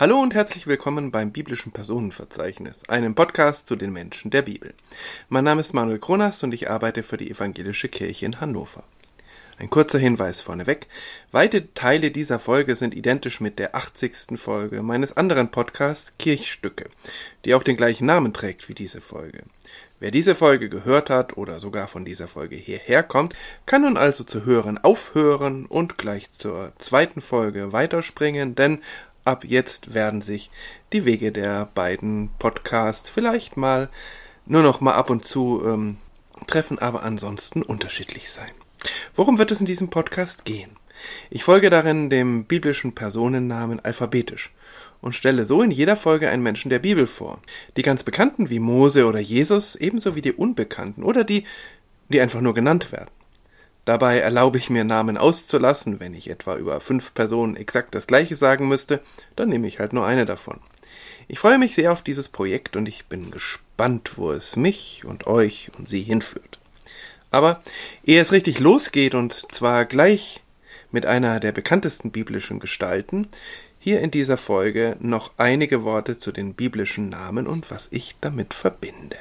Hallo und herzlich willkommen beim biblischen Personenverzeichnis, einem Podcast zu den Menschen der Bibel. Mein Name ist Manuel Kronas und ich arbeite für die Evangelische Kirche in Hannover. Ein kurzer Hinweis vorneweg: Weite Teile dieser Folge sind identisch mit der 80. Folge meines anderen Podcasts Kirchstücke, die auch den gleichen Namen trägt wie diese Folge. Wer diese Folge gehört hat oder sogar von dieser Folge hierher kommt, kann nun also zu hören aufhören und gleich zur zweiten Folge weiterspringen, denn ab jetzt werden sich die Wege der beiden Podcasts vielleicht mal nur noch mal ab und zu treffen, aber ansonsten unterschiedlich sein. Worum wird es in diesem Podcast gehen? Ich folge darin dem biblischen Personennamen alphabetisch und stelle so in jeder Folge einen Menschen der Bibel vor. Die ganz Bekannten wie Mose oder Jesus, ebenso wie die Unbekannten oder die einfach nur genannt werden. Dabei erlaube ich mir, Namen auszulassen. Wenn ich etwa über 5 Personen exakt das Gleiche sagen müsste, dann nehme ich halt nur eine davon. Ich freue mich sehr auf dieses Projekt und ich bin gespannt, wo es mich und euch und sie hinführt. Aber ehe es richtig losgeht, und zwar gleich mit einer der bekanntesten biblischen Gestalten, hier in dieser Folge noch einige Worte zu den biblischen Namen und was ich damit verbinde.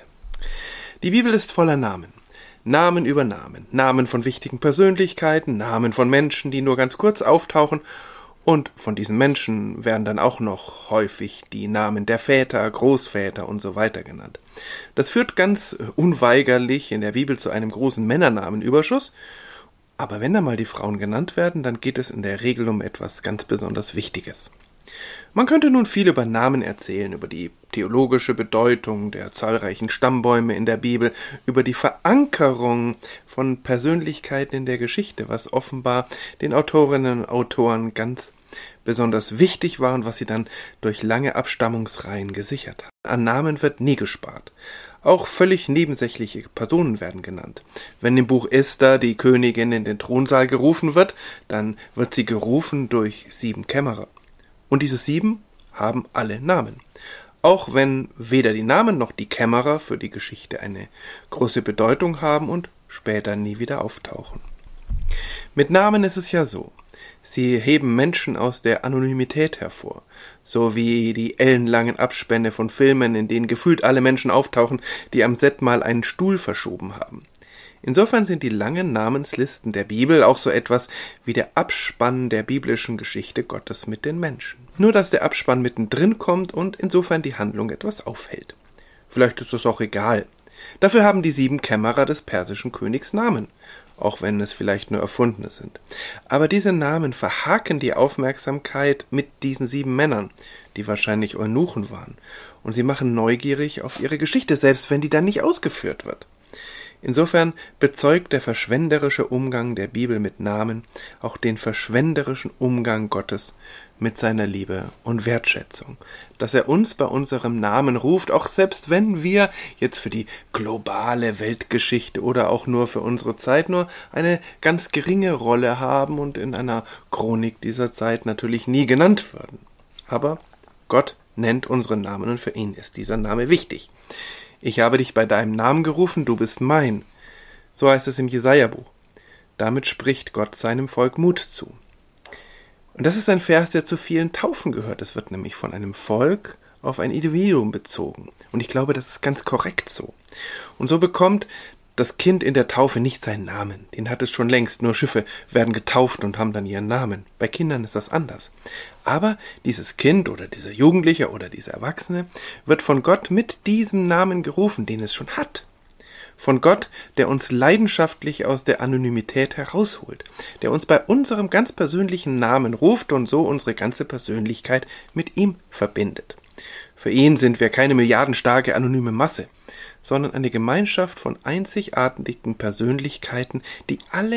Die Bibel ist voller Namen. Namen über Namen. Namen von wichtigen Persönlichkeiten, Namen von Menschen, die nur ganz kurz auftauchen, und von diesen Menschen werden dann auch noch häufig die Namen der Väter, Großväter und so weiter genannt. Das führt ganz unweigerlich in der Bibel zu einem großen Männernamenüberschuss, aber wenn da mal die Frauen genannt werden, dann geht es in der Regel um etwas ganz besonders Wichtiges. Man könnte nun viel über Namen erzählen, über die theologische Bedeutung der zahlreichen Stammbäume in der Bibel, über die Verankerung von Persönlichkeiten in der Geschichte, was offenbar den Autorinnen und Autoren ganz besonders wichtig war und was sie dann durch lange Abstammungsreihen gesichert haben. An Namen wird nie gespart. Auch völlig nebensächliche Personen werden genannt. Wenn im Buch Esther die Königin in den Thronsaal gerufen wird, dann wird sie gerufen durch 7 Kämmerer. Und diese 7 haben alle Namen. Auch wenn weder die Namen noch die Kämmerer für die Geschichte eine große Bedeutung haben und später nie wieder auftauchen. Mit Namen ist es ja so. Sie heben Menschen aus der Anonymität hervor, so wie die ellenlangen Abspänne von Filmen, in denen gefühlt alle Menschen auftauchen, die am Set mal einen Stuhl verschoben haben. Insofern sind die langen Namenslisten der Bibel auch so etwas wie der Abspann der biblischen Geschichte Gottes mit den Menschen. Nur dass der Abspann mittendrin kommt und insofern die Handlung etwas aufhält. Vielleicht ist das auch egal. Dafür haben die 7 Kämmerer des persischen Königs Namen, auch wenn es vielleicht nur erfundene sind. Aber diese Namen verhaken die Aufmerksamkeit mit diesen 7 Männern, die wahrscheinlich Eunuchen waren, und sie machen neugierig auf ihre Geschichte, selbst wenn die dann nicht ausgeführt wird. Insofern bezeugt der verschwenderische Umgang der Bibel mit Namen auch den verschwenderischen Umgang Gottes mit seiner Liebe und Wertschätzung. Dass er uns bei unserem Namen ruft, auch selbst wenn wir jetzt für die globale Weltgeschichte oder auch nur für unsere Zeit nur eine ganz geringe Rolle haben und in einer Chronik dieser Zeit natürlich nie genannt würden. Aber Gott nennt unseren Namen und für ihn ist dieser Name wichtig. Ich habe dich bei deinem Namen gerufen, du bist mein. So heißt es im Jesaja-Buch. Damit spricht Gott seinem Volk Mut zu. Und das ist ein Vers, der zu vielen Taufen gehört. Es wird nämlich von einem Volk auf ein Individuum bezogen. Und ich glaube, das ist ganz korrekt so. Und so bekommt das Kind in der Taufe nicht seinen Namen. Den hat es schon längst. Nur Schiffe werden getauft und haben dann ihren Namen. Bei Kindern ist das anders. Aber dieses Kind oder dieser Jugendliche oder dieser Erwachsene wird von Gott mit diesem Namen gerufen, den es schon hat. Von Gott, der uns leidenschaftlich aus der Anonymität herausholt, der uns bei unserem ganz persönlichen Namen ruft und so unsere ganze Persönlichkeit mit ihm verbindet. Für ihn sind wir keine milliardenstarke anonyme Masse, sondern eine Gemeinschaft von einzigartigen Persönlichkeiten, die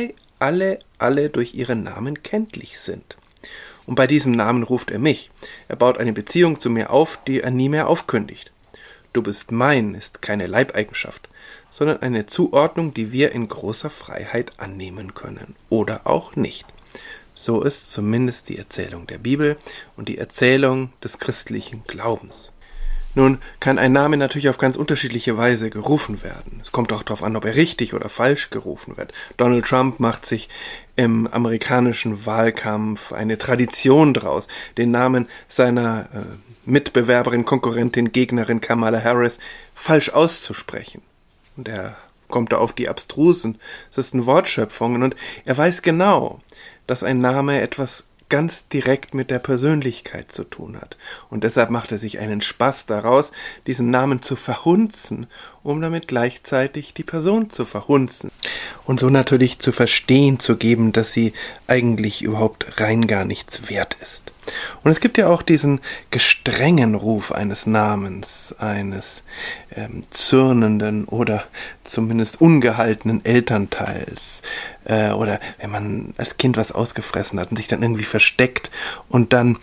alle durch ihren Namen kenntlich sind. Und bei diesem Namen ruft er mich. Er baut eine Beziehung zu mir auf, die er nie mehr aufkündigt. Du bist mein ist keine Leibeigenschaft, sondern eine Zuordnung, die wir in großer Freiheit annehmen können oder auch nicht. So ist zumindest die Erzählung der Bibel und die Erzählung des christlichen Glaubens. Nun kann ein Name natürlich auf ganz unterschiedliche Weise gerufen werden. Es kommt auch darauf an, ob er richtig oder falsch gerufen wird. Donald Trump macht sich im amerikanischen Wahlkampf eine Tradition draus, den Namen seiner Mitbewerberin, Konkurrentin, Gegnerin Kamala Harris falsch auszusprechen. Und er kommt da auf die abstrusesten Wortschöpfungen und er weiß genau, dass ein Name etwas ganz direkt mit der Persönlichkeit zu tun hat. Und deshalb macht er sich einen Spaß daraus, diesen Namen zu verhunzen, um damit gleichzeitig die Person zu verhunzen. Und so natürlich zu verstehen zu geben, dass sie eigentlich überhaupt rein gar nichts wert ist. Und es gibt ja auch diesen gestrengen Ruf eines Namens, eines zürnenden oder zumindest ungehaltenen Elternteils. Oder wenn man als Kind was ausgefressen hat und sich dann irgendwie versteckt und dann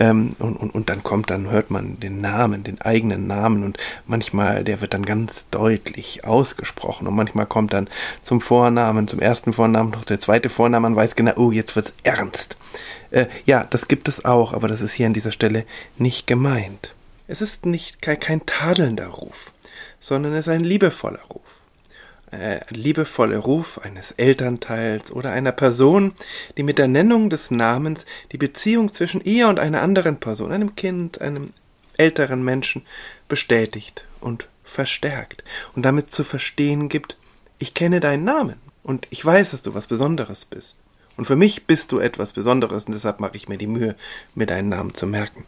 dann hört man den Namen, den eigenen Namen und manchmal, der wird dann ganz deutlich ausgesprochen und manchmal kommt dann zum ersten Vornamen noch der zweite Vorname, man weiß genau, oh, jetzt wird's ernst. Ja, das gibt es auch, aber das ist hier an dieser Stelle nicht gemeint. Es ist kein tadelnder Ruf, sondern es ist ein liebevoller Ruf. Liebevolle Ruf eines Elternteils oder einer Person, die mit der Nennung des Namens die Beziehung zwischen ihr und einer anderen Person, einem Kind, einem älteren Menschen, bestätigt und verstärkt und damit zu verstehen gibt, ich kenne deinen Namen und ich weiß, dass du was Besonderes bist. Und für mich bist du etwas Besonderes und deshalb mache ich mir die Mühe, mir deinen Namen zu merken.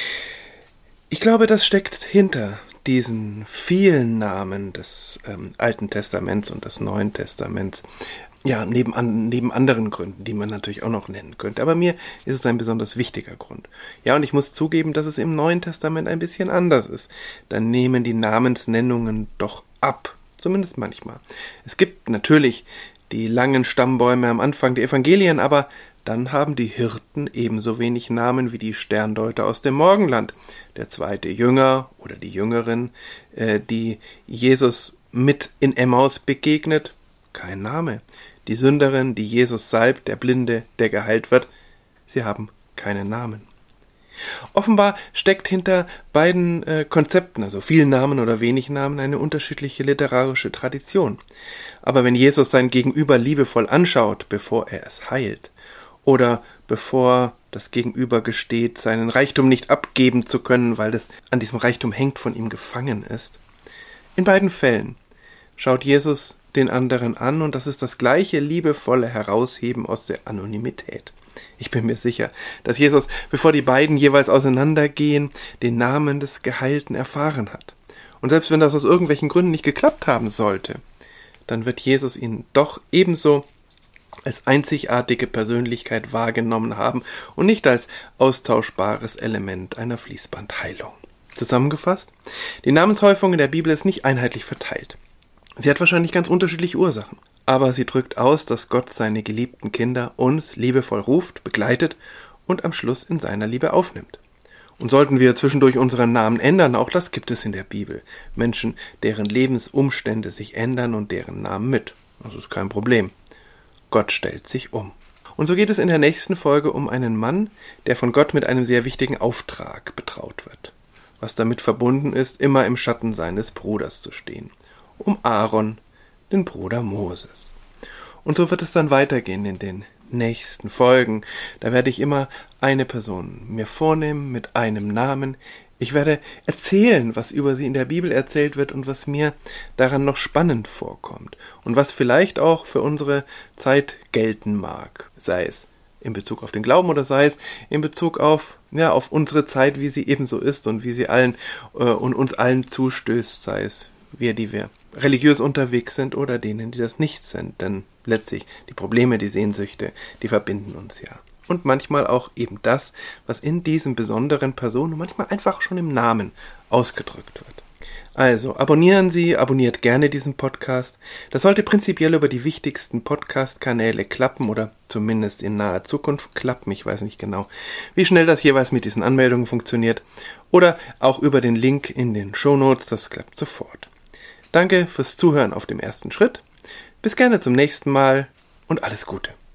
Ich glaube, das steckt hinter diesen vielen Namen des Alten Testaments und des Neuen Testaments, ja, neben anderen Gründen, die man natürlich auch noch nennen könnte. Aber mir ist es ein besonders wichtiger Grund. Ja, und ich muss zugeben, dass es im Neuen Testament ein bisschen anders ist. Dann nehmen die Namensnennungen doch ab, zumindest manchmal. Es gibt natürlich die langen Stammbäume am Anfang der Evangelien, aber dann haben die Hirten ebenso wenig Namen wie die Sterndeuter aus dem Morgenland. Der zweite Jünger oder die Jüngerin, die Jesus mit in Emmaus begegnet, kein Name. Die Sünderin, die Jesus salbt, der Blinde, der geheilt wird, sie haben keinen Namen. Offenbar steckt hinter beiden Konzepten, also viel Namen oder wenig Namen, eine unterschiedliche literarische Tradition. Aber wenn Jesus sein Gegenüber liebevoll anschaut, bevor er es heilt, oder bevor das Gegenüber gesteht, seinen Reichtum nicht abgeben zu können, weil das an diesem Reichtum hängt, von ihm gefangen ist. In beiden Fällen schaut Jesus den anderen an und das ist das gleiche liebevolle Herausheben aus der Anonymität. Ich bin mir sicher, dass Jesus, bevor die beiden jeweils auseinandergehen, den Namen des Geheilten erfahren hat. Und selbst wenn das aus irgendwelchen Gründen nicht geklappt haben sollte, dann wird Jesus ihn doch ebenso als einzigartige Persönlichkeit wahrgenommen haben und nicht als austauschbares Element einer Fließbandheilung. Zusammengefasst, die Namenshäufung in der Bibel ist nicht einheitlich verteilt. Sie hat wahrscheinlich ganz unterschiedliche Ursachen, aber sie drückt aus, dass Gott seine geliebten Kinder uns liebevoll ruft, begleitet und am Schluss in seiner Liebe aufnimmt. Und sollten wir zwischendurch unseren Namen ändern, auch das gibt es in der Bibel. Menschen, deren Lebensumstände sich ändern und deren Namen mit. Das ist kein Problem. Gott stellt sich um. Und so geht es in der nächsten Folge um einen Mann, der von Gott mit einem sehr wichtigen Auftrag betraut wird. Was damit verbunden ist, immer im Schatten seines Bruders zu stehen. Um Aaron, den Bruder Moses. Und so wird es dann weitergehen in den nächsten Folgen. Da werde ich immer eine Person mir vornehmen mit einem Namen. Ich werde erzählen, was über sie in der Bibel erzählt wird und was mir daran noch spannend vorkommt und was vielleicht auch für unsere Zeit gelten mag, sei es in Bezug auf den Glauben oder sei es in Bezug auf unsere Zeit, wie sie ebenso ist und wie sie allen und uns allen zustößt, sei es wir, die wir religiös unterwegs sind oder denen, die das nicht sind, denn letztlich die Probleme, die Sehnsüchte, die verbinden uns ja. Und manchmal auch eben das, was in diesen besonderen Personen manchmal einfach schon im Namen ausgedrückt wird. Also, abonniert gerne diesen Podcast. Das sollte prinzipiell über die wichtigsten Podcast-Kanäle klappen oder zumindest in naher Zukunft klappen. Ich weiß nicht genau, wie schnell das jeweils mit diesen Anmeldungen funktioniert. Oder auch über den Link in den Shownotes, das klappt sofort. Danke fürs Zuhören auf dem ersten Schritt. Bis gerne zum nächsten Mal und alles Gute.